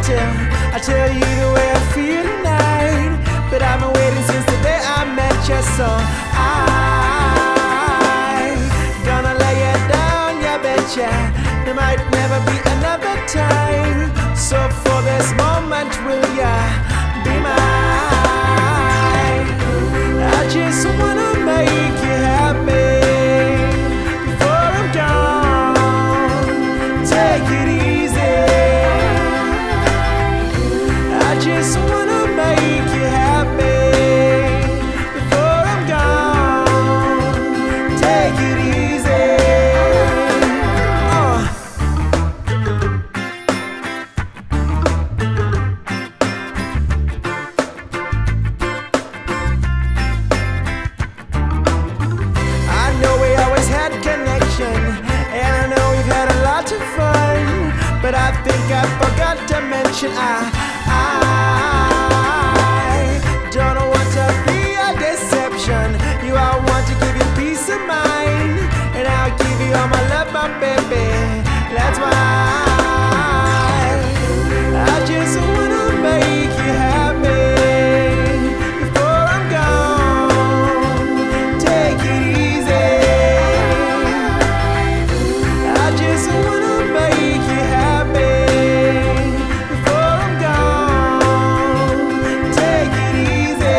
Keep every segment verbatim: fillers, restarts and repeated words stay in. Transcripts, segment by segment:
till I tell you the way I feel tonight. But I've been waiting since the day I met you, so I gonna lay it down, yeah, betcha. There might never be another time. So for this moment, will ya be mine? I just wanna make you happy before I'm gone. Take it easy. I just wanna make you happy before I'm gone. Take it easy. Uh. I know we always had connection, and I know we've had a lot of fun, but I think I forgot to mention I, I don't want to be a deception. You, I want to give you peace of mind, and I'll give you all my love, my baby. That's why I just wanna make you happy before I'm gone. Take it easy. I just wanna make you happy before I'm gone. Take it easy.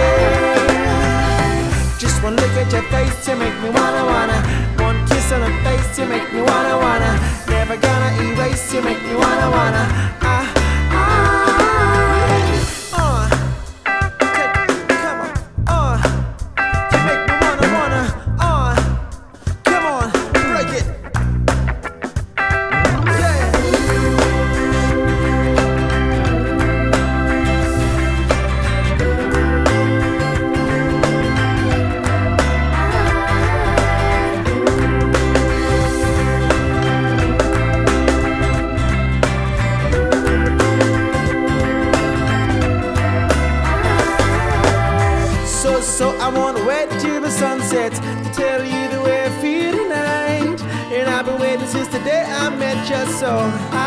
Just one look at your face to make me wanna wanna. One kiss on the face to make me wanna wanna. Never gonna erase you, make me wanna wanna. I, I, uh, come on, uh, you make me wanna wanna, uh, come on, break it. Yeah. So, so I wanna wait till the sunset to tell you the way I feel tonight. And I've been waiting since the day I met you, so I,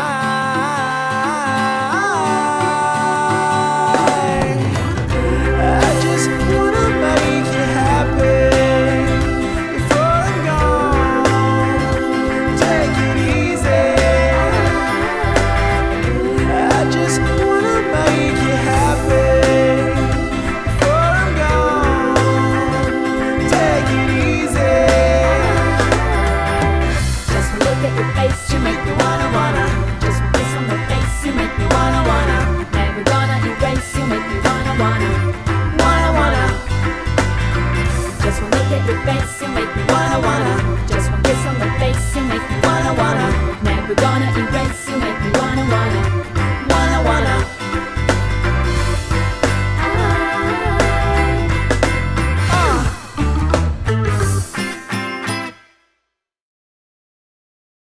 I just wanna make you happy before I'm gone. Take it easy. I just wanna make you happy. You make me wanna wanna. Just one kiss on the face, you make me wanna wanna. Never gonna erase, you make me wanna wanna. Wanna wanna. Just one look at your face, you make me wanna wanna. Just one kiss on the face, you make me wanna wanna. Never gonna